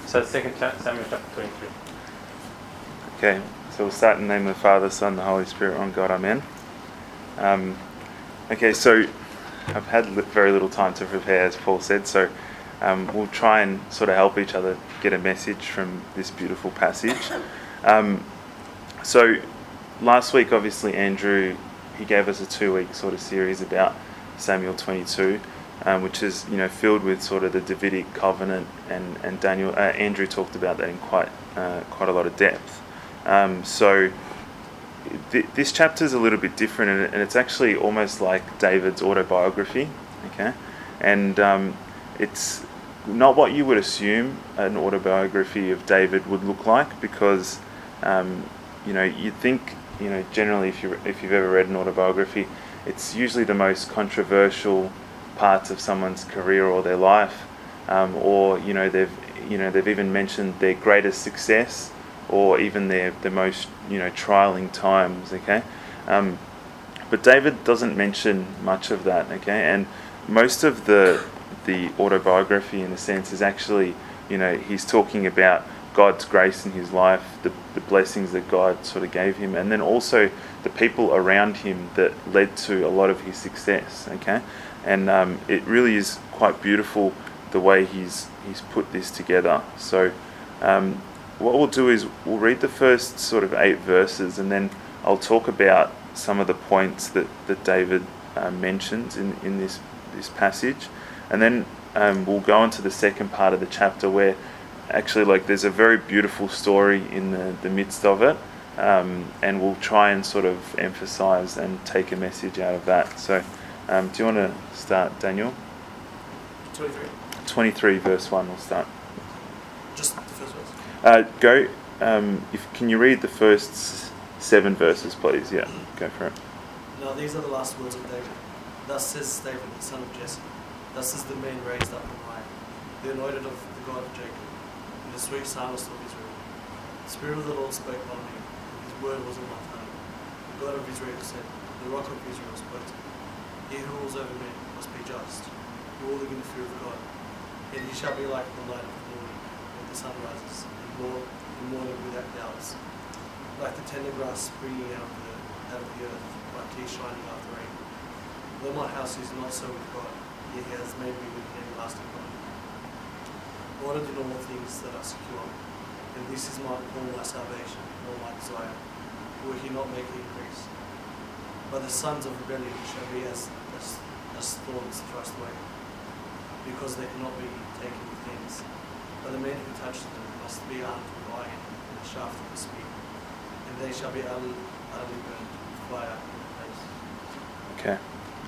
So 2 Samuel chapter 23. Okay, so we'll start in the name of the Father, Son, and the Holy Spirit, one God, Amen. Okay, so I've had very little time to prepare, as Paul said, so we'll try and sort of help each other get a message from this beautiful passage. So last week, obviously, Andrew, he gave us a 2-week sort of series about Samuel 22, which is, filled with sort of the Davidic covenant, and Daniel. Andrew talked about that in quite a lot of depth. So this chapter is a little bit different, and it's actually almost like David's autobiography. Okay, and it's not what you would assume an autobiography of David would look like, because you'd think, generally if you've ever read an autobiography, it's usually the most controversial parts of someone's career or their life, or they've even mentioned their greatest success, or even their most trialing times. Okay, but David doesn't mention much of that. Okay, and most of the autobiography, in a sense, is actually he's talking about God's grace in his life, the blessings that God sort of gave him, and then also the people around him that led to a lot of his success. Okay, and it really is quite beautiful the way he's put this together. So what we'll do is we'll read the first sort of 8 verses, and then I'll talk about some of the points that David mentions in this passage, and then we'll go into the second part of the chapter, where actually there's a very beautiful story in the midst of it, and we'll try and sort of emphasize and take a message out of that. So do you want to start, Daniel? 23 verse 1 we'll start. Just the first verse? Go. Can you read the first 7 verses, please? Yeah, go for it. Now these are the last words of David. Thus says David, the son of Jesse. Thus is the man raised up on high, the anointed of the God of Jacob, in the sweet psalmist of Israel. The Spirit of the Lord spoke on me, and his word was in my tongue. The God of Israel said, the rock of Israel spoke to me. He who rules over men must be just, ruling in the fear of God. And he shall be like the light of the morning, when the sun rises, and morning without clouds. Like the tender grass springing out of the earth, like tears shining after rain. Though my house is not so with God, yet he has made me with an everlasting God. Ordered in all things that are secure, and this is all my salvation, all my desire. Will he not make it increase? But the sons of rebellion shall be as thorns thrust away, because they cannot be taken with hands. But the men who touch them must be armed with iron and the shaft of the spear, and they shall be utterly burned with fire in the face. Okay.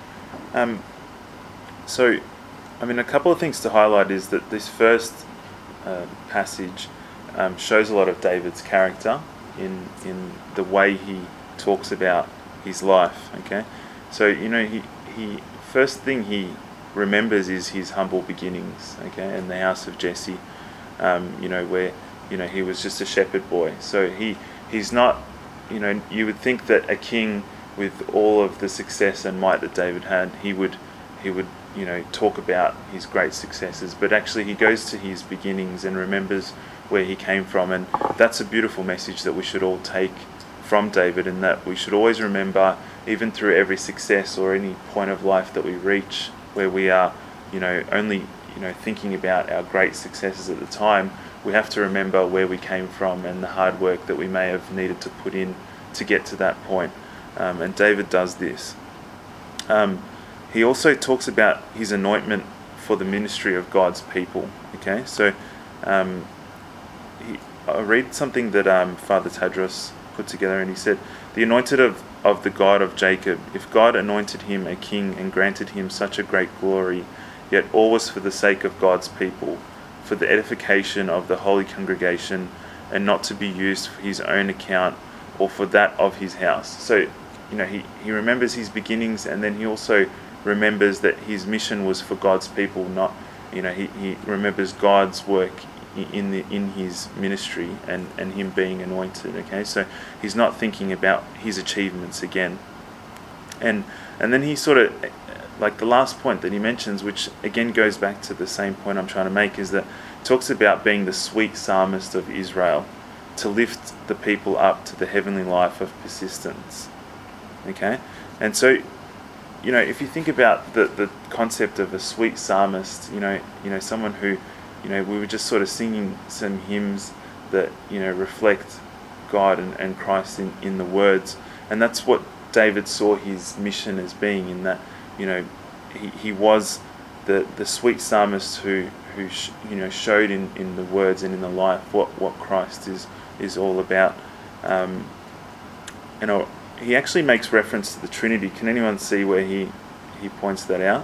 So, a couple of things to highlight is that this first passage shows a lot of David's character in the way he talks about his life. Okay, so he first thing he remembers is his humble beginnings. Okay, in the house of Jesse, where he was just a shepherd boy. So he's not, you would think that a king with all of the success and might that David had, he would talk about his great successes, but actually he goes to his beginnings and remembers where he came from, and that's a beautiful message that we should all take from David, and that we should always remember, even through every success or any point of life that we reach, where we are only thinking about our great successes at the time, we have to remember where we came from and the hard work that we may have needed to put in to get to that point. And David does this. He also talks about his anointment for the ministry of God's people. Okay, so I read something that Father Tadros put together, and he said, the anointed of the God of Jacob, if God anointed him a king and granted him such a great glory, yet all was for the sake of God's people, for the edification of the holy congregation, and not to be used for his own account or for that of his house. So he remembers his beginnings, and then he also remembers that his mission was for God's people, not, he remembers God's work in his ministry and him being anointed. Okay, so he's not thinking about his achievements again. And then he sort of like the last point that he mentions, which again goes back to the same point I'm trying to make, is that it talks about being the sweet psalmist of Israel, to lift the people up to the heavenly life of persistence. Okay? And so, if you think about the concept of a sweet psalmist, someone who, we were just sort of singing some hymns that, reflect God and Christ in the words. And that's what David saw his mission as being, in that, he was the sweet psalmist who showed in the words and in the life what Christ is all about. He actually makes reference to the Trinity. Can anyone see where he points that out?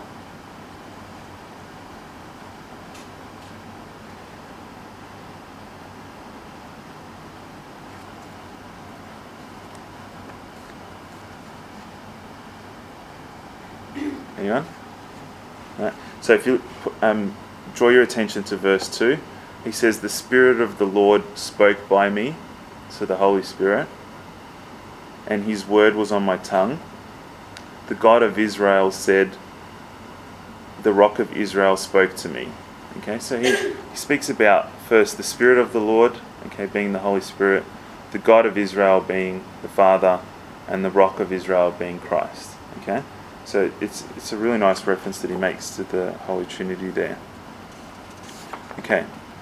Anyone? Right. So if you draw your attention to verse 2, he says, "The Spirit of the Lord spoke by me," so the Holy Spirit, "and his word was on my tongue. The God of Israel said, the Rock of Israel spoke to me." Okay, so he speaks about first the Spirit of the Lord, okay, being the Holy Spirit, the God of Israel being the Father, and the Rock of Israel being Christ. Okay, so it's a really nice reference that he makes to the Holy Trinity there. Okay.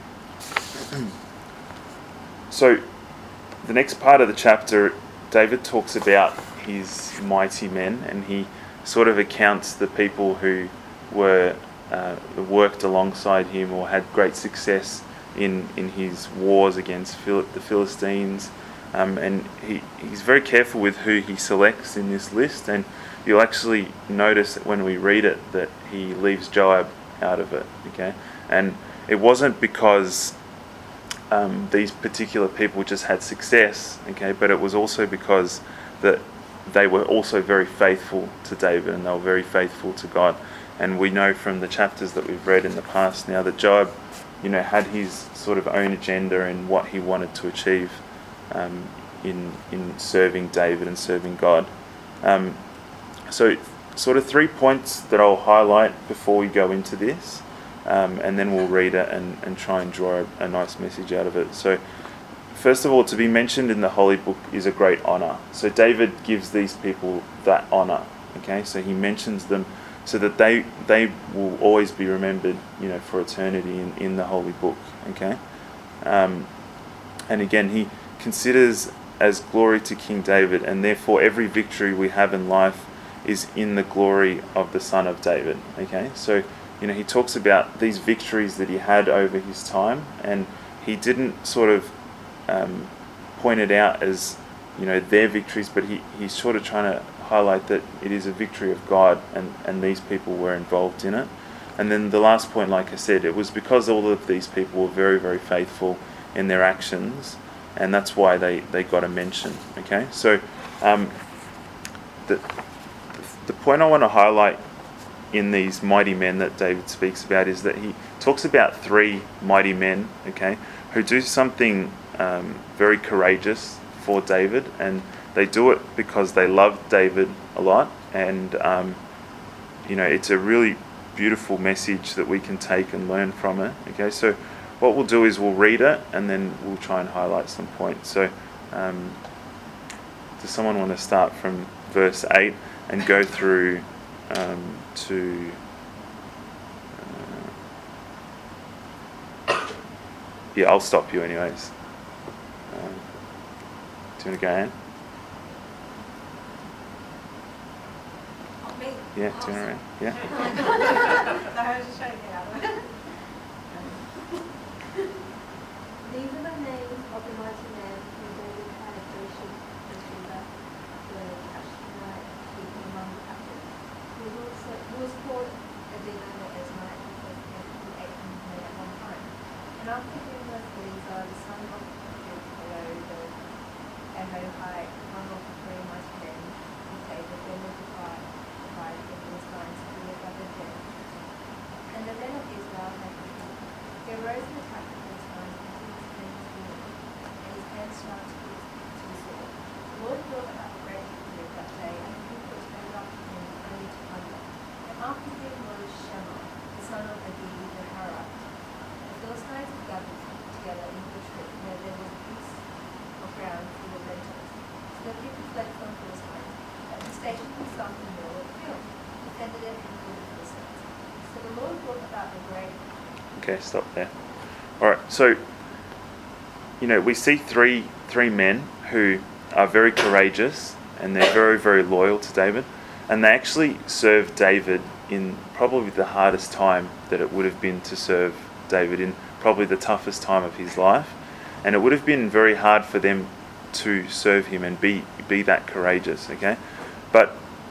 So the next part of the chapter, David talks about his mighty men, and he sort of accounts the people who were worked alongside him or had great success in his wars against the Philistines. And he's very careful with who he selects in this list, and you'll actually notice that when we read it that he leaves Joab out of it. Okay, and it wasn't because these particular people just had success, okay, but it was also because that they were also very faithful to David, and they were very faithful to God. And we know from the chapters that we've read in the past now that Joab, had his sort of own agenda and what he wanted to achieve in serving David and serving God. So sort of 3 points that I'll highlight before we go into this. And then we'll read it and try and draw a nice message out of it. So, first of all, to be mentioned in the Holy Book is a great honour. So David gives these people that honour. Okay, so he mentions them so that they will always be remembered, for eternity in the Holy Book. Okay, and again, he considers as glory to King David, and therefore every victory we have in life is in the glory of the Son of David. Okay, so he talks about these victories that he had over his time, and he didn't sort of point it out as their victories, but he's sort of trying to highlight that it is a victory of God, and these people were involved in it. And then the last point, like I said, it was because all of these people were very, very faithful in their actions, and that's why they got a mention. Okay, so the point I want to highlight in these mighty men that David speaks about is that he talks about 3 mighty men, okay, who do something very courageous for David, and they do it because they love David a lot, and it's a really beautiful message that we can take and learn from it. Okay, so what we'll do is we'll read it and then we'll try and highlight some points. So does someone want to start from verse 8 and go through to yeah, I'll stop you anyways. Do you want to go, Anne? Me? Yeah, do you want to? Yeah. No, I was just trying to get out of it. These are the names of the mighty men whom David had Joshua the Sheba, the Cashmonite, chief among the captains. Who was called Adonai or Esmite because he ate from his men at one time. And after him was Eleazar, the son of Pharaoh, the Ahohite, one of the 3 mighty men, who David then divided the Philistines to live by the dead. And the men of Israel had become. They arose and attacked the Philistines until his hand was wounded, and his hand struck to the sword. The Lord brought about a great victory that day, and the people turned after him only to plunder. And district where there was a piece of ground full of lentils. So the people fled from the Philistines, and he stationed himself in the middle of the field, defended it, and killed the Philistines. So the Lord brought about a great. Okay, stop there. All right, so we see three men who are very courageous and they're very, very loyal to David, and they actually serve David in probably the hardest time that it would have been to serve David, in probably the toughest time of his life, and it would have been very hard for them to serve him and be that courageous. Okay, but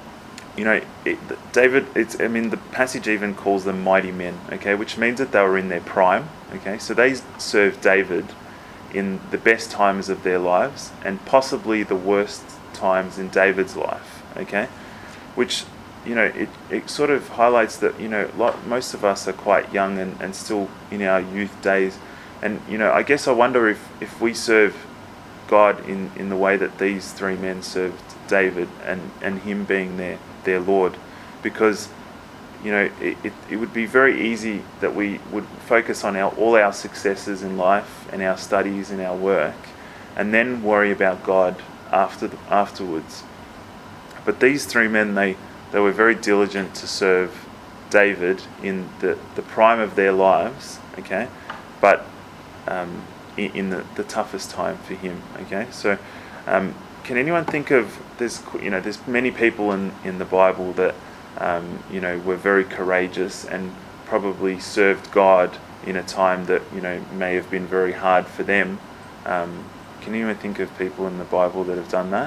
David, the passage even calls them mighty men, okay, which means that they were in their prime, okay, so they served David in the best times of their lives and possibly the worst times in David's life, okay, which, it sort of highlights that, most of us are quite young and still in our youth days, and, I guess I wonder if we serve God in the way that these three men served David and him being their Lord, because it would be very easy that we would focus on all our successes in life and our studies and our work, and then worry about God afterwards. But these three men, they were very diligent to serve David in the prime of their lives, okay, but in the toughest time for him, okay. So can anyone think of, there's many people in the Bible that were very courageous and probably served God in a time that may have been very hard for them. Can anyone think of people in the Bible that have done that?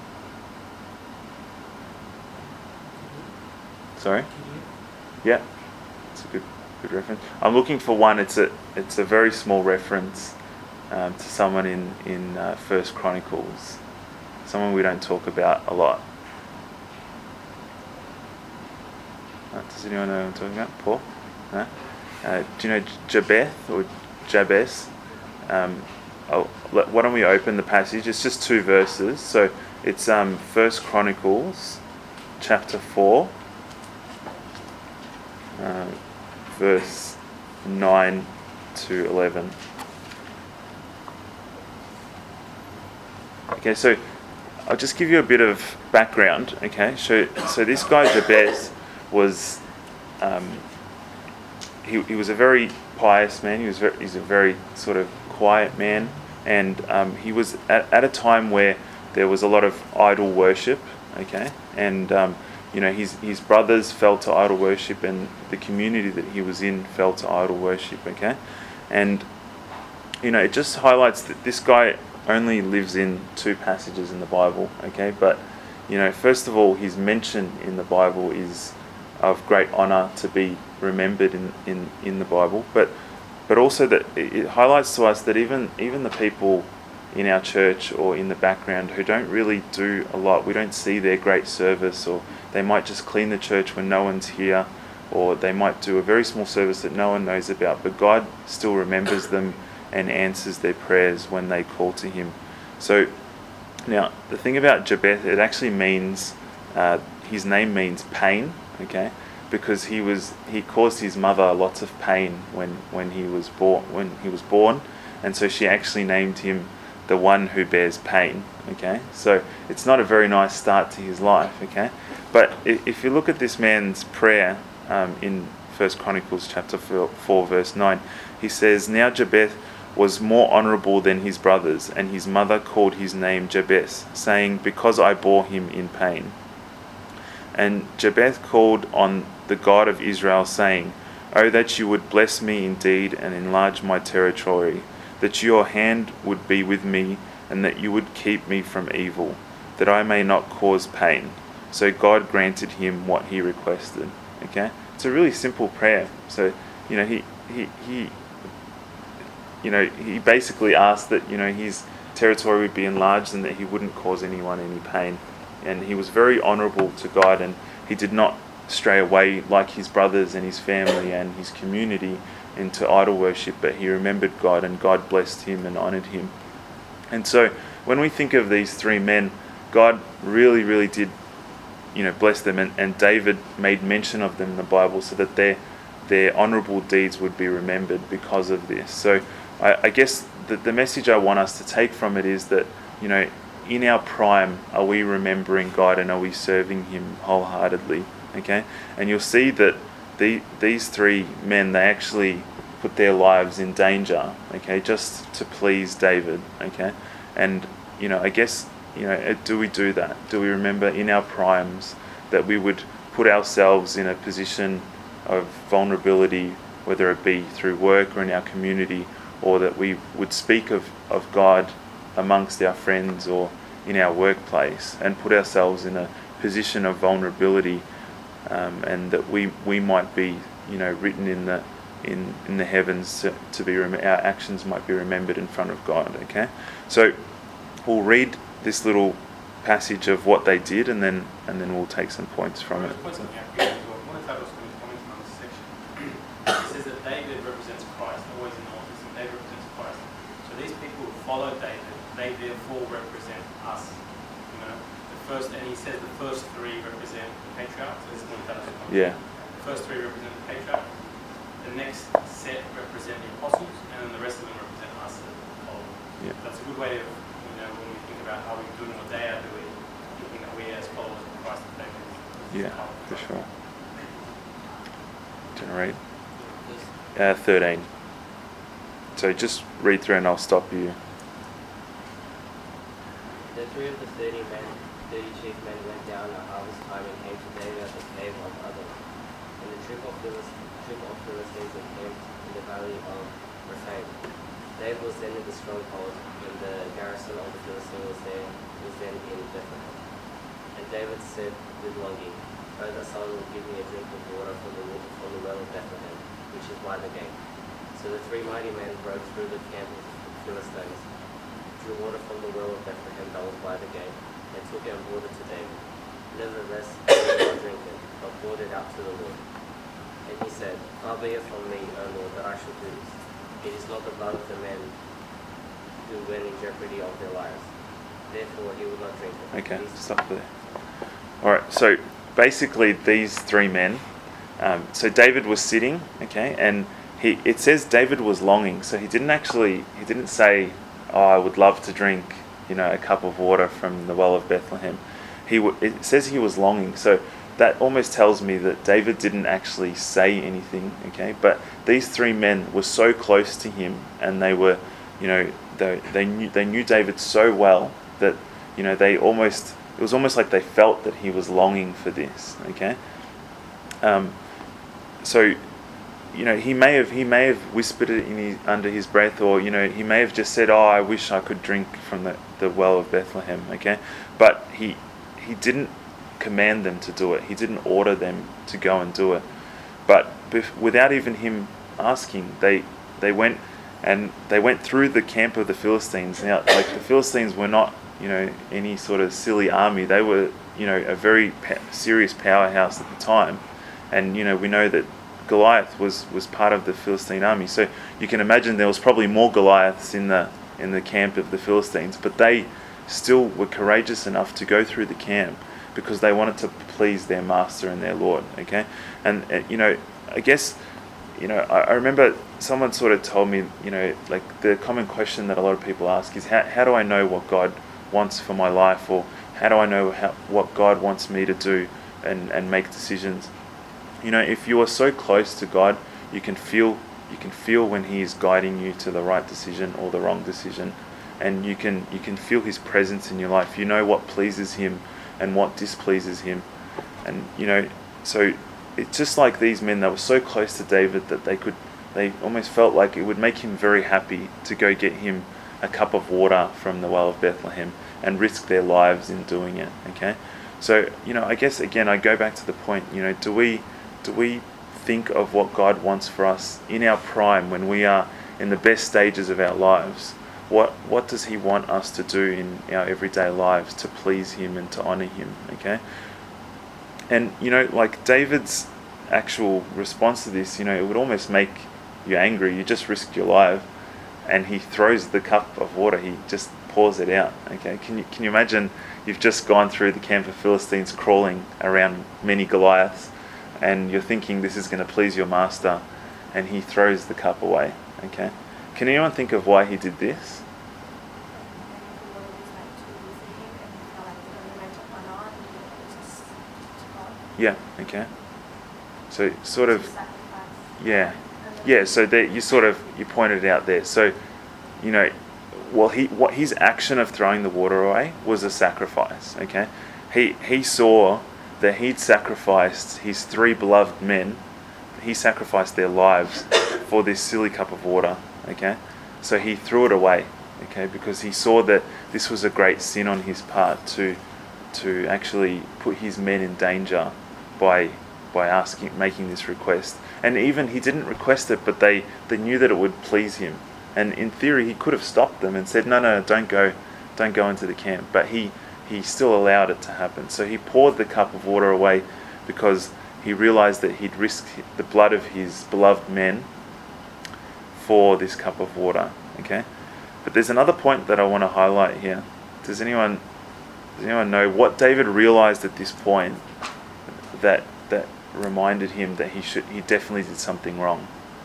Sorry? Yeah, it's a good reference. I'm looking for one. It's a very small reference to someone in First Chronicles. Someone we don't talk about a lot. Does anyone know what I'm talking about? Paul? No? Do you know Jabez or Jabez? Why don't we open the passage? It's just 2 verses. So it's First Chronicles chapter 4, verse 9 to 11. Okay, so I'll just give you a bit of background. Okay, so this guy Jabez was he was a very pious man. He's a very sort of quiet man, and he was at a time where there was a lot of idol worship. Okay, and his brothers fell to idol worship, and the community that he was in fell to idol worship. Okay, and it just highlights that this guy only lives in 2 passages in the Bible. Okay, but first of all, his mention in the Bible is of great honor to be remembered in the Bible, but also that it highlights to us that even the people in our church or in the background who don't really do a lot, we don't see their great service, or they might just clean the church when no one's here, or they might do a very small service that no one knows about, but God still remembers them and answers their prayers when they call to him. So now the thing about Jabez, it actually means his name means pain, okay, because he caused his mother lots of pain when he was born, and so she actually named him the one who bears pain. Okay, so it's not a very nice start to his life. Okay, but if you look at this man's prayer in First Chronicles chapter 4 verse 9, he says, "Now Jabez was more honourable than his brothers, and his mother called his name Jabez, saying, because I bore him in pain. And Jabez called on the God of Israel, saying, Oh, that you would bless me indeed and enlarge my territory, that your hand would be with me, and that you would keep me from evil, that I may not cause pain." So God granted him what he requested. Okay, it's a really simple prayer. So he basically asked that his territory would be enlarged and that he wouldn't cause anyone any pain. And he was very honourable to God, and he did not stray away like his brothers and his family and his community into idol worship, but he remembered God, and God blessed him and honoured him. And so when we think of these 3 men, God really, really did bless them, and David made mention of them in the Bible so that their honourable deeds would be remembered because of this. So I guess the message I want us to take from it is that, you know, in our prime, are we remembering God and are we serving Him wholeheartedly? Okay, and you'll see that these three men, they actually put their lives in danger, okay, just to please David, okay, and you know, I guess, you know, do we do that? Do we remember in our primes that we would put ourselves in a position of vulnerability, whether it be through work or in our community, or that we would speak of God amongst our friends or in our workplace and put ourselves in a position of vulnerability, and that we might be, you know, written in the heavens to be our actions might be remembered in front of God. Okay, so we'll read this little passage of what they did, and then we'll take some points from it. One of the titles commenting on this section, it says that David represents Christ. Always in the Old Testament, David represents Christ. So these people who follow David, they therefore represent us. You know, and he says the first three represent the patriarchs. So this is one of the titles. Yeah. The first three represent the patriarchs. The next set represent the apostles, and then the rest of them represent us as followers. Yeah. That's a good way of, you know, when we think about how we're doing what they are doing, thinking that we as followers of Christ are taking. Yeah, for sure. Generate 13. So just read through and I'll stop you. The 3 of the 30 chief men went down at harvest time and came to David at the cave of Adullam. And the troop of Philistines encamped in the valley of Rephaim. David was then in the stronghold, and the garrison of the Philistines was then in Bethlehem. And David said with longing, "Oh, that someone will give me a drink of water from the well of Bethlehem, which is by the gate." So the 3 mighty men rode through the camp of the Philistines, drew water from the well of Bethlehem that was by the gate, and took it and brought it to David. Nevertheless, he did not drink it, but poured it out to the Lord. And he said, "Far be it from me, O Lord, that I should do this. It is not the blood of the men who went in jeopardy of their lives." Therefore he would not drink it. Okay, stop there. Alright, so basically these 3 men, so David was sitting, okay, and it says David was longing, so he didn't say, "Oh, I would love to drink, you know, a cup of water from the well of Bethlehem." It says he was longing, so that almost tells me that David didn't actually say anything, okay, but these 3 men were so close to him, and they were, you know, they knew David so well that, you know, it was almost like they felt that he was longing for this, okay. So, you know, he may have whispered it under his breath, or, you know, he may have just said, "Oh, I wish I could drink from the well of Bethlehem," okay, but he didn't command them to do it. He didn't order them to go and do it. But without even him asking, they went through the camp of the Philistines. Now, like, the Philistines were not, you know, any sort of silly army. They were, you know, a very serious powerhouse at the time, and, you know, we know that Goliath was part of the Philistine army. So you can imagine there was probably more Goliaths in the camp of the Philistines, but they still were courageous enough to go through the camp because they wanted to please their master and their Lord, okay? And you know, I guess, you know, I remember someone sort of told me, you know, like, the common question that a lot of people ask is, how do I know what God wants for my life, or how do I know what God wants me to do and make decisions? You know, if you are so close to God, you can feel when He is guiding you to the right decision or the wrong decision, and you can feel His presence in your life. You know what pleases Him and what displeases Him, and, you know, so it's just like these men that were so close to David that they almost felt like it would make him very happy to go get him a cup of water from the well of Bethlehem and risk their lives in doing it. Okay, so, you know, I guess again I go back to the point. You know, do we think of what God wants for us in our prime, when we are in the best stages of our lives? What does He want us to do in our everyday lives to please Him and to honor Him? Okay, and, you know, like David's actual response to this, you know, it would almost make you angry. You just risked your life, and he throws the cup of water. He just pours it out. Okay, can you imagine? You've just gone through the camp of Philistines, crawling around many Goliaths, and you're thinking this is going to please your master, and he throws the cup away. Okay, Can anyone think of why he did this? Yeah, okay. So sort of, yeah. Yeah, so that you pointed it out there. So, what his action of throwing the water away was a sacrifice, okay? He saw that he'd sacrificed his 3 beloved men. He sacrificed their lives for this silly cup of water, okay? So he threw it away, okay, because he saw that this was a great sin on his part to actually put his men in danger by making this request. And even he didn't request it, but they knew that it would please him. And in theory, he could have stopped them and said, no, don't go into the camp. But he still allowed it to happen. So he poured the cup of water away because he realized that he'd risked the blood of his beloved men for this cup of water. Okay, but there's another point that I want to highlight here. Does anyone know what David realized at this point that reminded him that he definitely did something wrong?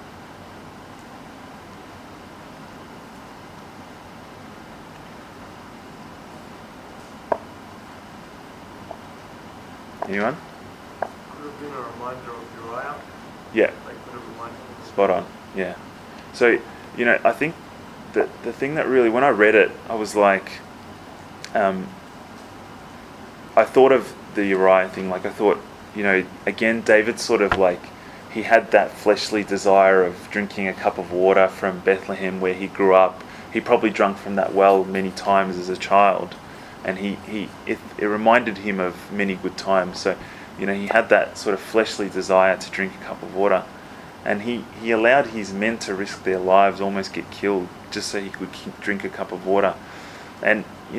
Anyone? Could have been a reminder of Uriah. Yeah. Could have reminded him. Spot on. Yeah. So, I think that the thing that really, when I read it, I was like, I thought of the Uriah thing. I thought, again, David sort of he had that fleshly desire of drinking a cup of water from Bethlehem where he grew up. He probably drunk from that well many times as a child. And it reminded him of many good times. So, he had that sort of fleshly desire to drink a cup of water. And he allowed his men to risk their lives, almost get killed, just so he could drink a cup of water. And,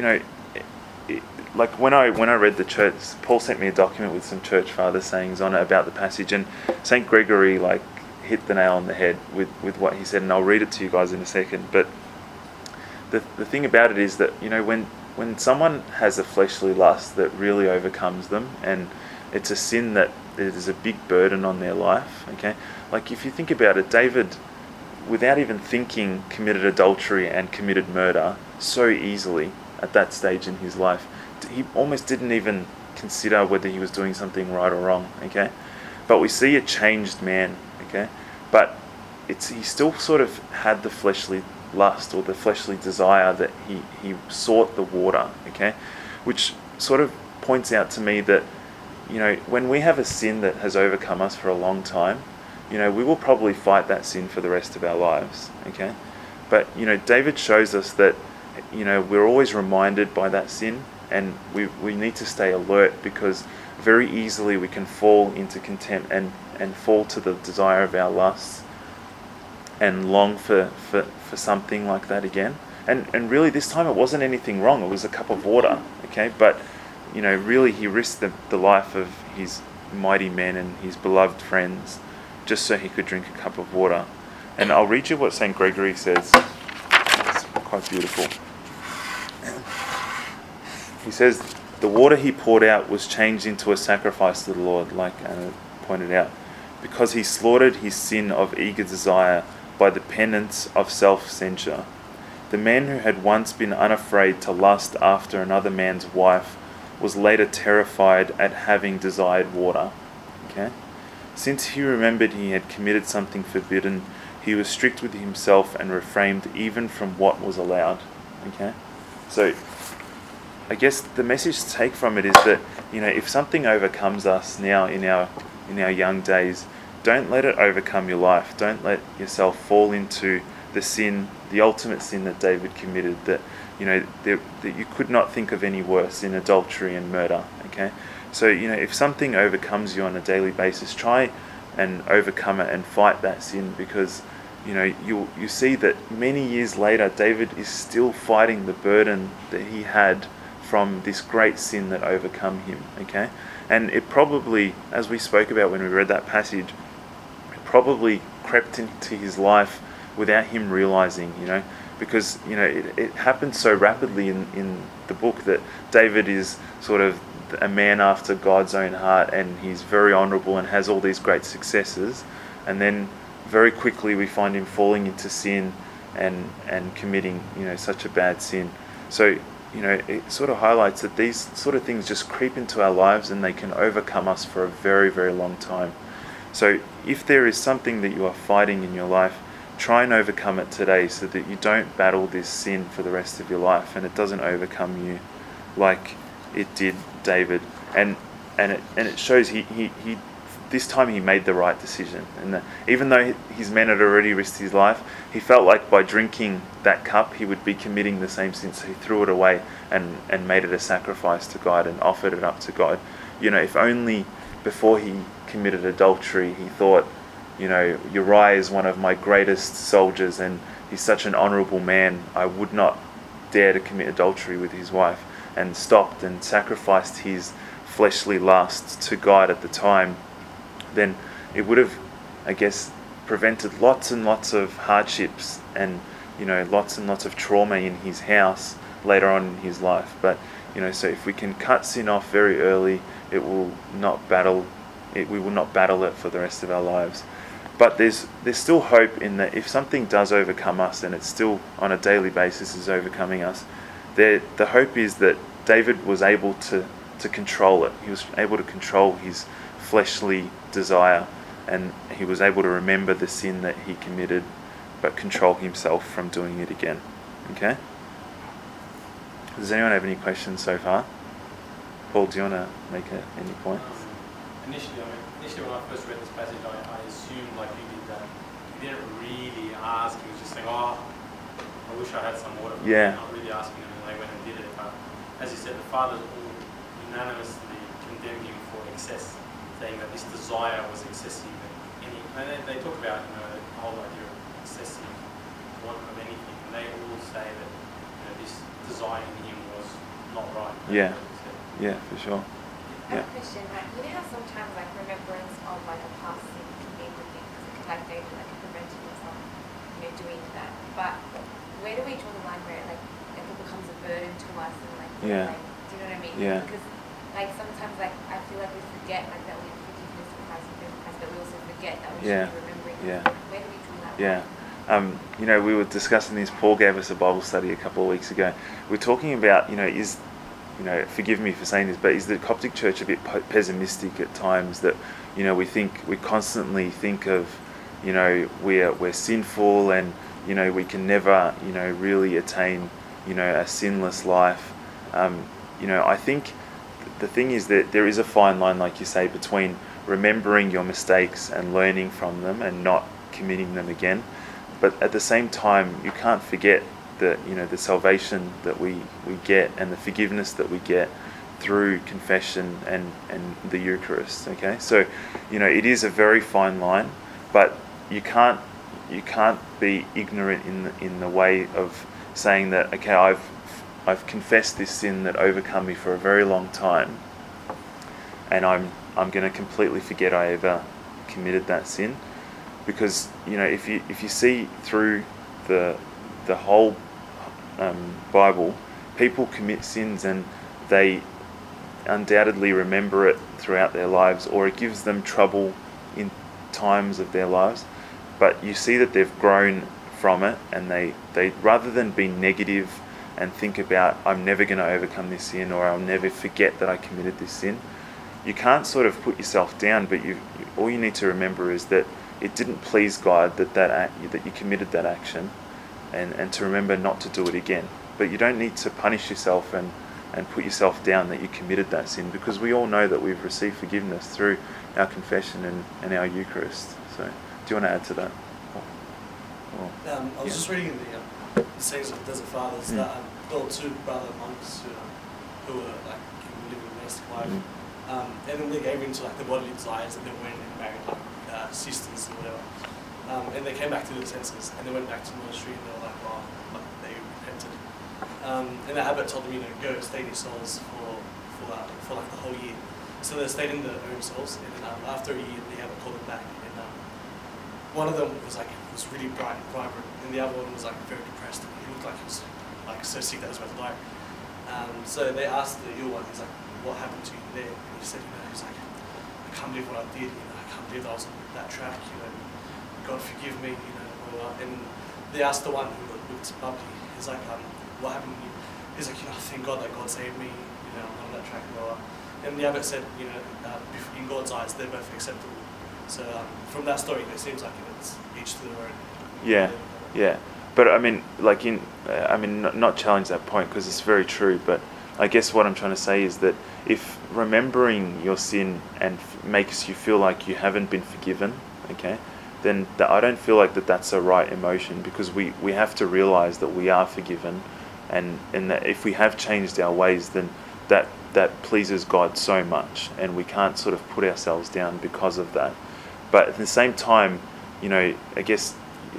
when I read the church, Paul sent me a document with some church father sayings on it about the passage. And St. Gregory, hit the nail on the head with what he said. And I'll read it to you guys in a second. But the thing about it is that, when someone has a fleshly lust that really overcomes them, and it's a sin that is a big burden on their life, okay? If you think about it, David, without even thinking, committed adultery and committed murder so easily at that stage in his life. He almost didn't even consider whether he was doing something right or wrong, okay? But we see a changed man, okay? But he still sort of had the fleshly lust or the fleshly desire that he sought the water, okay, which sort of points out to me that when we have a sin that has overcome us for a long time, we will probably fight that sin for the rest of our lives, okay, but David shows us that we're always reminded by that sin, and we need to stay alert, because very easily we can fall into contempt and fall to the desire of our lusts and long for something like that again. And really this time it wasn't anything wrong. It was a cup of water, okay? But, really he risked the life of his mighty men and his beloved friends just so he could drink a cup of water. And I'll read you what St. Gregory says. It's quite beautiful. He says, the water he poured out was changed into a sacrifice to the Lord, like Anna pointed out, because he slaughtered his sin of eager desire by the penance of self-censure. The man who had once been unafraid to lust after another man's wife was later terrified at having desired water. Okay? Since he remembered he had committed something forbidden, he was strict with himself and refrained even from what was allowed. Okay? So, I guess the message to take from it is that, if something overcomes us now in our young days, don't let it overcome your life. Don't let yourself fall into the sin, the ultimate sin that David committed, that that you could not think of any worse in adultery and murder. Okay, so if something overcomes you on a daily basis, try and overcome it and fight that sin, because you see that many years later David is still fighting the burden that he had from this great sin that overcome him. Okay, and it probably, as we spoke about when we read that passage, probably crept into his life without him realizing, because it happened so rapidly in the book that David is sort of a man after God's own heart, and he's very honorable and has all these great successes, and then very quickly we find him falling into sin and committing, such a bad sin. So, it sort of highlights that these sort of things just creep into our lives and they can overcome us for a very, very long time. So if there is something that you are fighting in your life, try and overcome it today so that you don't battle this sin for the rest of your life and it doesn't overcome you like it did David. And it shows he this time he made the right decision. And even though his men had already risked his life, he felt like by drinking that cup he would be committing the same sin. So he threw it away and made it a sacrifice to God and offered it up to God. If only before he committed adultery he thought, Uriah is one of my greatest soldiers and he's such an honourable man, I would not dare to commit adultery with his wife, and stopped and sacrificed his fleshly lust to God at the time, then it would have, I guess, prevented lots and lots of hardships and, lots and lots of trauma in his house later on in his life. But, so if we can cut sin off very early, we will not battle it for the rest of our lives. But there's still hope in that if something does overcome us, and it's still on a daily basis is overcoming us, the hope is that David was able to control it. He was able to control his fleshly desire, and he was able to remember the sin that he committed, but control himself from doing it again. Okay? Does anyone have any questions so far? Paul, do you want to make any points? Initially when I first read this passage, I assumed like you did that. He didn't really ask. He was just saying, I wish I had some water. Yeah. Not really asking them, and they went and did it. But as you said, the fathers all unanimously condemned him for excess, saying that this desire was excessive. And they talk about the whole idea of excessive want of anything, and they all say that this desire in him was not right. Yeah. Yeah, for sure. I have a question. How sometimes remembrance of a past sin can be a good thing, because it can David prevent him from doing that. But where do we draw the line where it becomes a burden to us and do you know what I mean? Yeah. Because sometimes I feel like we forget that we have forgiveness in Christ, but we also forget that we should be remembering. Yeah. Where do we draw that line? We were discussing this. Paul gave us a Bible study a couple of weeks ago. We're talking about, forgive me for saying this, but is the Coptic Church a bit pessimistic at times that, we constantly think of, we're sinful and, we can never, really attain, a sinless life. I think the thing is that there is a fine line, like you say, between remembering your mistakes and learning from them and not committing them again. But at the same time, you can't forget that, the salvation that we get and the forgiveness that we get through confession and the Eucharist. Okay, so it is a very fine line, but you can't be ignorant in the way of saying that, okay, I've confessed this sin that overcome me for a very long time, and I'm going to completely forget I ever committed that sin, because if you see through the whole Bible, people commit sins and they undoubtedly remember it throughout their lives, or it gives them trouble in times of their lives, but you see that they've grown from it, and they rather than be negative and think about, I'm never going to overcome this sin, or I'll never forget that I committed this sin, you can't sort of put yourself down, but all you need to remember is that it didn't please God that you committed that action, and to remember not to do it again. But you don't need to punish yourself and put yourself down that you committed that sin, because we all know that we've received forgiveness through our confession and our Eucharist. So, do you want to add to that? I was just reading in the sayings of the Desert Fathers that there were two brother monks who were living a monastic life, and then they gave into the bodily desires, and they went and married sisters or whatever, and they came back to their senses, and they went back to the monastery, and they were like, wow, they repented. And the abbot told them, go stay in your souls for the whole year. So they stayed in their own souls, and then after a year, the abbot called them back, and one of them was really bright and vibrant, and the other one was very depressed. He looked like he was so sick that he was about to die. So they asked the ill one, he's like, what happened to you there? And he said, he's like, I can't believe what I did. I can't believe I was on that track. God forgive me. And they asked the one who looked bumpy, he's like, what happened? He's like, thank God that God saved me, I'm on that track lower. And the abbot said, in God's eyes, they're both acceptable. So from that story, it seems like it's each to their own. Yeah. But I mean, not challenge that point because it's very true. But I guess what I'm trying to say is that if remembering your sin and makes you feel like you haven't been forgiven, okay, then I don't feel like that's a right emotion, because we have to realize that we are forgiven, and that if we have changed our ways, then that pleases God so much, and we can't sort of put ourselves down because of that. But at the same time, I guess,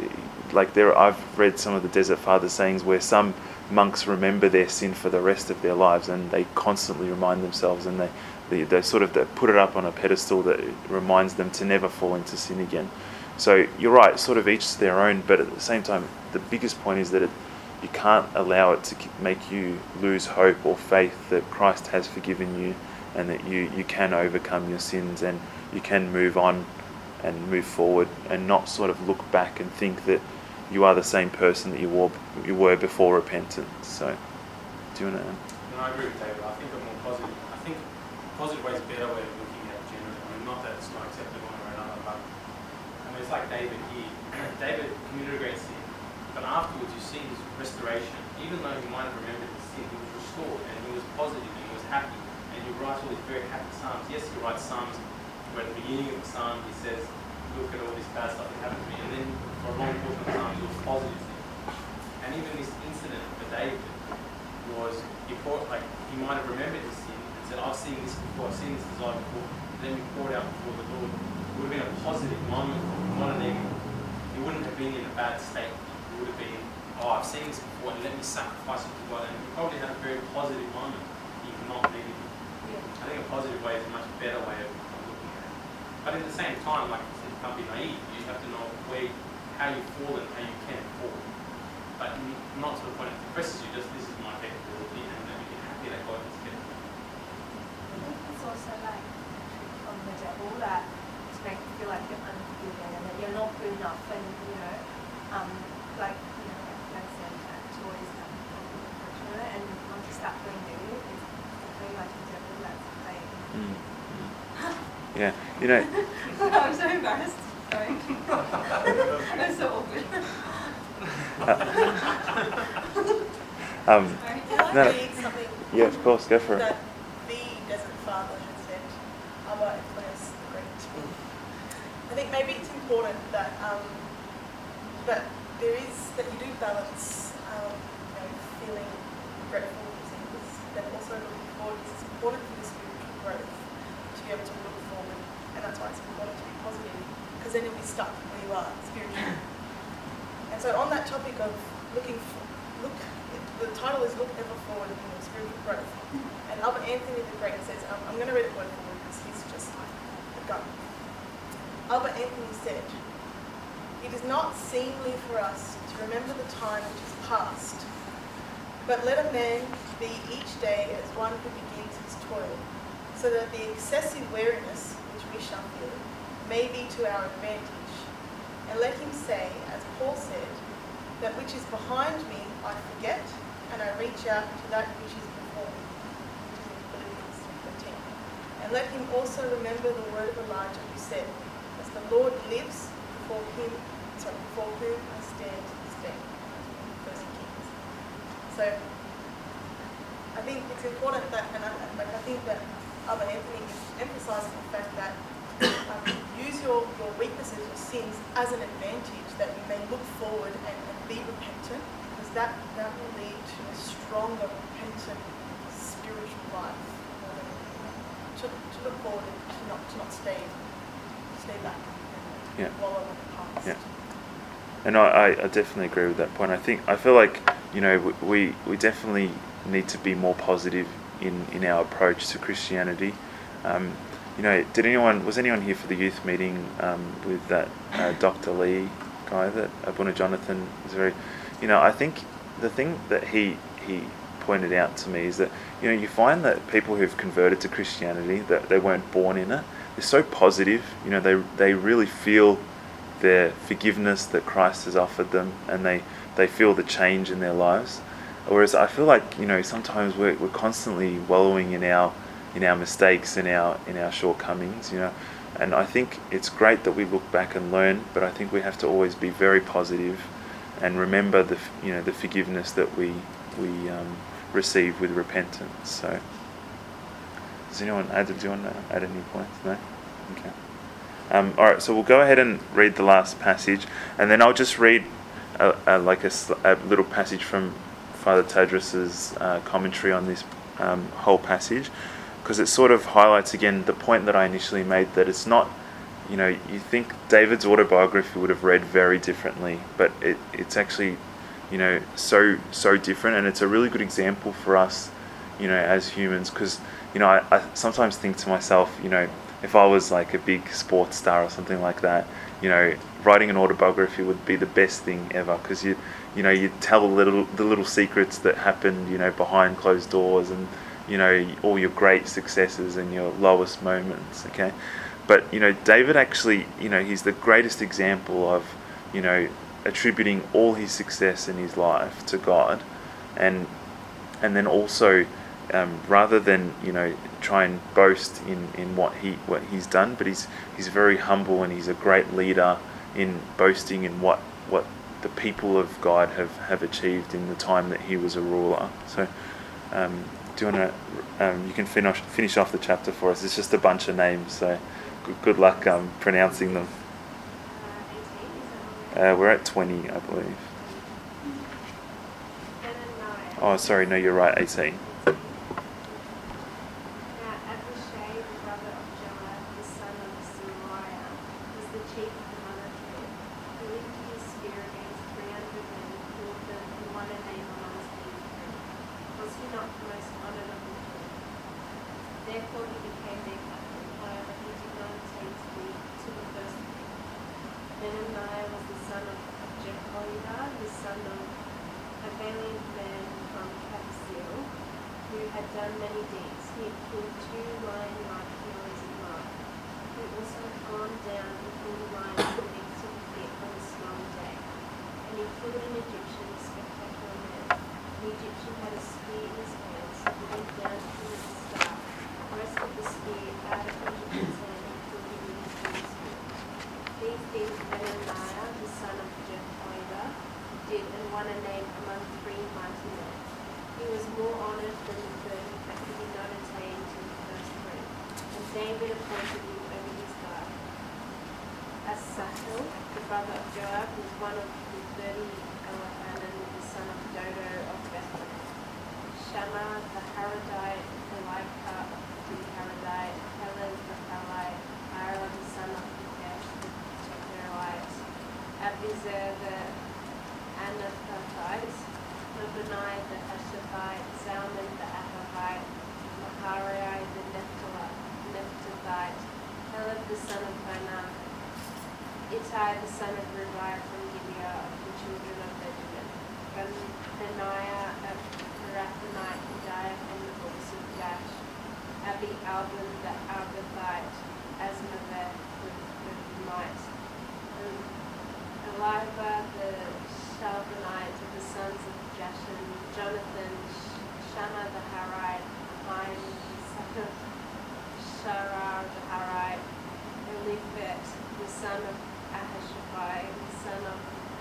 I've read some of the Desert Father sayings where some monks remember their sin for the rest of their lives, and they constantly remind themselves, and they sort of put it up on a pedestal that reminds them to never fall into sin again. So you're right, sort of each to their own, but at the same time, the biggest point is that you can't allow it to make you lose hope or faith that Christ has forgiven you, and that you can overcome your sins, and you can move on and move forward, and not sort of look back and think that you are the same person that you were before repentance. So, do you want to add? No, I agree with David. I think positive way is a better way of looking at gender. Not that it's not acceptable one way or another, but it's like David here. David committed a great sin, but afterwards you see his restoration. Even though he might have remembered his sin, he was restored, and he was positive, and he was happy, and he writes all these very happy psalms. Yes, he writes psalms where at the beginning of the psalm he says, look at all this bad stuff that happened to me, and then for a long portion of the psalm he was positive things. And even this incident for David was, he might have remembered his sin and said, I've seen this before, I've seen this desire before, and then he poured out before the Lord. It would have been a positive moment, not a negative. He wouldn't have been in a bad state. He would have been, I've seen this before, and let me sacrifice it to God. And he probably had a very positive moment, if not negative. I think a positive way is a much better way of looking at it. But at the same time, like I said, you can't be naive. You have to know how you fall and how you can fall. But not to the point it depresses you, just this is my capability, and then you get happy that God has kept it. I think it's also like from the devil that to make you feel like you're unforgiven and that you're not good enough, and like said, toys that and once you start feeling negative, it's very much the devil that's playing. Yeah, I'm so embarrassed. Sorry. I'm so awkward. No. Something Yeah, of course, go for it. that the Desert Father had said about Ecclesiastes the Great. I think maybe it's important that that you do balance feeling grateful for things, but also looking forward. It's important for the spiritual growth to be able to look forward, and that's why it's important to be positive, because then you'll be stuck where you are spiritually. And so on that topic of the title is Look Ever Forward in Your Spiritual Growth. And Albert Anthony the Great says, I'm going to read it word for word because he's just like a gun. Albert Anthony said, "It is not seemly for us to remember the time which is past, but let a man be each day as one who begins his toil, so that the excessive weariness which we shall feel may be to our advantage. And let him say, as Paul said, that which is behind me I forget, and I reach out to that which is before me." Philippians 3:13. And let him also remember the word of Elijah, who said, "As the Lord lives, before whom I stand today." 1 Kings. So I think it's important that, and I think that Albert Anthony is emphasising the fact that use your weaknesses, your sins, as an advantage, that you may look forward and be repentant, because that will lead to a stronger, repentant, spiritual life. To look forward and to not stay back and wallow in the past. Yeah. And I definitely agree with that point. I feel like we definitely need to be more positive in our approach to Christianity. Was anyone here for the youth meeting with that Dr. Lee guy, that Abuna Jonathan is very, I think the thing that he pointed out to me is that, you find that people who've converted to Christianity, that they weren't born in it, they're so positive, they really feel their forgiveness that Christ has offered them, and they feel the change in their lives. Whereas I feel like, sometimes we're constantly wallowing in our mistakes, in our shortcomings, and I think it's great that we look back and learn, but I think we have to always be very positive and remember the forgiveness that we receive with repentance. So, do you want to add any points? No? Okay. All right, so we'll go ahead and read the last passage, and then I'll just read a little passage from Father Tadros's commentary on this whole passage, because it sort of highlights again the point that I initially made, that it's not, you think David's autobiography would have read very differently, but it's actually, so different, and it's a really good example for us, as humans, because, I sometimes think to myself, if I was like a big sports star or something like that, writing an autobiography would be the best thing ever, because you tell the little secrets that happened, behind closed doors, and all your great successes and your lowest moments. Okay, but David actually, he's the greatest example of attributing all his success in his life to God, and then also rather than try and boast in what he's done, but he's very humble, and he's a great leader in boasting in what the people of God have achieved in the time that he was a ruler. So do you want to you can finish off the chapter for us? It's just a bunch of names, so good luck pronouncing them. 18, We're at 20, I believe. Oh, sorry, no, you're right, 18. Now Abishai, the brother of Joab, the son of Zeruiah, was the chief of the military. He lifted his spear against 300 men and killed them and won a name amongst these three. Was he not the most honored of the three? Therefore he became their captain. However, he did not attain to the first three. Benaniah was the son of Jehoiada, the son of a valiant man from Kabzeel, who had done many deeds. He had killed 2 lion-like heroes in Moab. He also had gone down and killed a lion in the midst of the pit on a snowy day. And he killed an Egyptian, a spectacular man. The Egyptian had a spear in his hand, so he went down to him with his staff, wrested the spear out of the Egyptian's hand, and killed him with his own spear. These deeds Benaniah, the son of Jehoiada, did, and won a name among 3 mighty men. He was more honored than the 30, but he did not attain to the first 3. And David appointed him over his guard. Asahel, the brother of Joab, was one of the 30. Elhanan, the son of Dodo of Bethlehem. Shammah the Haradite, Elika the Haradite, Helez the Halite, Ira the son of Nikesh the Tekoite, Abizer the Anathothite, Nabonai the Hashaphite, Zalman the Ahahite, Maharai the Nephthalite, Heleb the son of Banan, Ittai the son of Rubai from Gibeah of the children of Benjamin, Benaiah a Pirathonite, Hodiah from the books of Gash, Abi Albon the Arbathite, Asmaveth the Benjamite, Eliba the Shalbanite of the sons of Jashan, Jonathan, Shammah the Harite, Haim the son of Sharar the Harite, Eliphet the son of Ahashaphi, the son of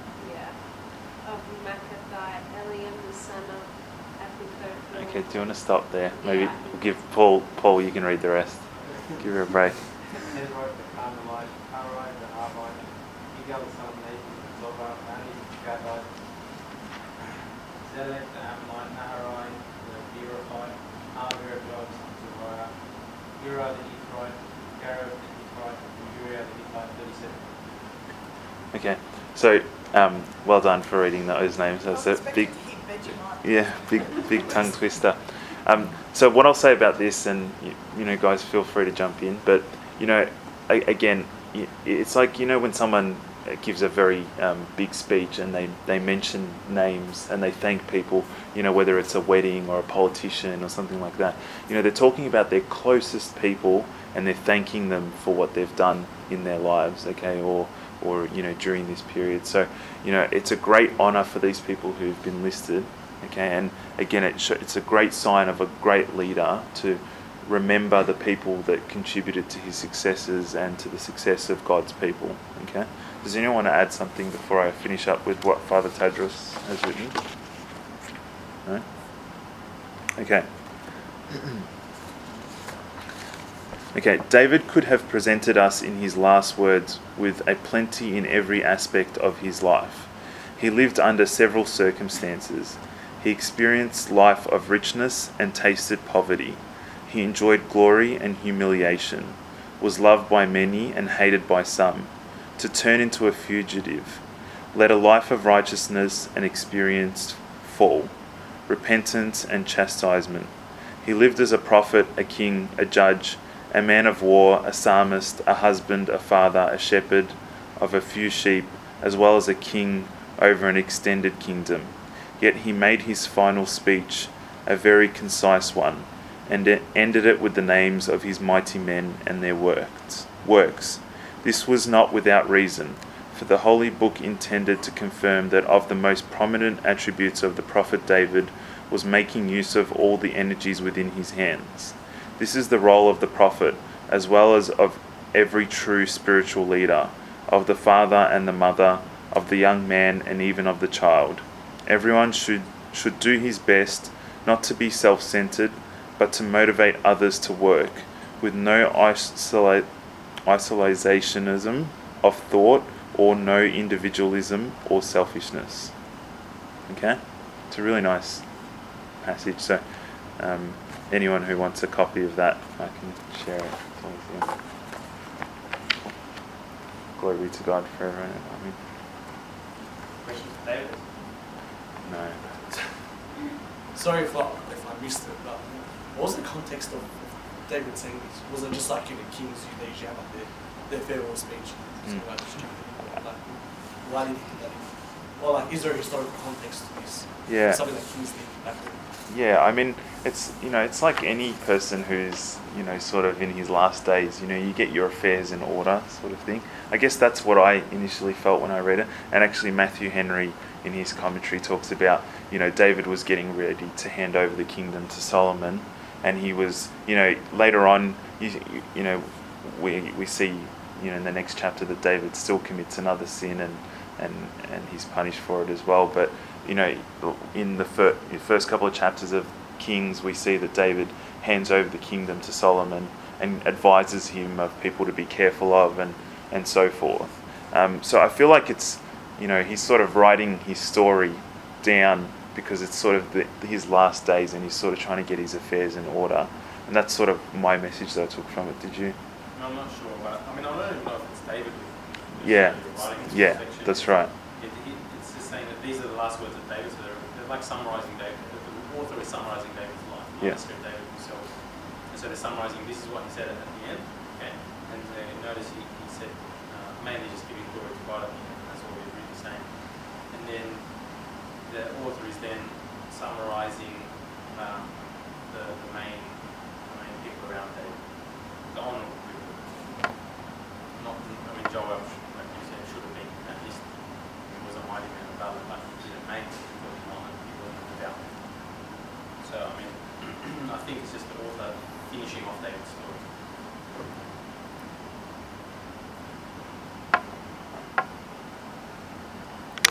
Maccathite, Eliam the son of Ahithophel. Okay, do you want to stop there? Maybe we'll give Paul, you can read the rest. Give her a break. Hezron the Carmelite, Harai the Arvite, Igal the son of Nathan the Zobar, Bani the Gadite, Zelek the Ammonite, Naharai the Beerothite, Arvir of Joab son of Zariah, Uri the Ephraite, Gareb the Ephraite, and Uriah the Hittite, 37. Okay, so well done for reading those names. That's a big, big tongue twister. So what I'll say about this, and guys, feel free to jump in. But again, it's like when someone gives a very big speech and they mention names and they thank people. Whether it's a wedding or a politician or something like that. They're talking about their closest people and they're thanking them for what they've done in their lives. Okay, or or during this period. So it's a great honor for these people who've been listed. Okay, and again, it's a great sign of a great leader to remember the people that contributed to his successes and to the success of God's people. Okay, does anyone want to add something before I finish up with what Father Tadros has written? No? Okay. Okay, David could have presented us in his last words with a plenty in every aspect of his life. He lived under several circumstances. He experienced life of richness and tasted poverty. He enjoyed glory and humiliation, was loved by many and hated by some, to turn into a fugitive, led a life of righteousness and experienced fall, repentance and chastisement. He lived as a prophet, a king, a judge, a man of war, a psalmist, a husband, a father, a shepherd of a few sheep, as well as a king over an extended kingdom. Yet he made his final speech a very concise one, and ended it with the names of his mighty men and their works. This was not without reason, for the Holy Book intended to confirm that of the most prominent attributes of the prophet David was making use of all the energies within his hands. This is the role of the prophet, as well as of every true spiritual leader, of the father and the mother, of the young man and even of the child. Everyone should do his best not to be self-centered, but to motivate others to work, with no isolationism of thought or no individualism or selfishness. Okay? It's a really nice passage. So anyone who wants a copy of that, I can share it with you. Glory be to God forever and ever. Amen. Questions for David? No. Sorry if I missed it, but what was the context of David saying this? Was it just like kings, they usually have like their farewell speech? Something like stupid. Like, why did he do that? Or like, is there a historical context to this? Yeah. Something that kings did back then. Yeah, I mean, it's it's like any person who's sort of in his last days. You get your affairs in order, sort of thing. I guess that's what I initially felt when I read it. And actually, Matthew Henry in his commentary talks about David was getting ready to hand over the kingdom to Solomon, and he was later on we see in the next chapter that David still commits another sin and he's punished for it as well. But in the first couple of chapters of Kings, we see that David hands over the kingdom to Solomon and advises him of people to be careful of and so forth. So I feel like it's he's sort of writing his story down because it's sort of his last days, and he's sort of trying to get his affairs in order. And that's sort of my message that I took from it. Did you? No, I'm not sure, but I don't even know if it's David. Yeah, Writing this yeah, section. that's right. It's just saying that these are the last words of David, so they're like summarising David. The author is summarising David's life, not necessarily David himself. And so they're summarising, this is what he said at the end, okay? And notice he said, mainly just giving glory to God at the end. That's all he's really saying. And then the author is then summarising the main people around David, the honourable people. Joab, like you said, should have been at least. He was a mighty man of valor, but he didn't make it. He wasn't honored. He wasn't devout. So I think it's just the author finishing off David's story.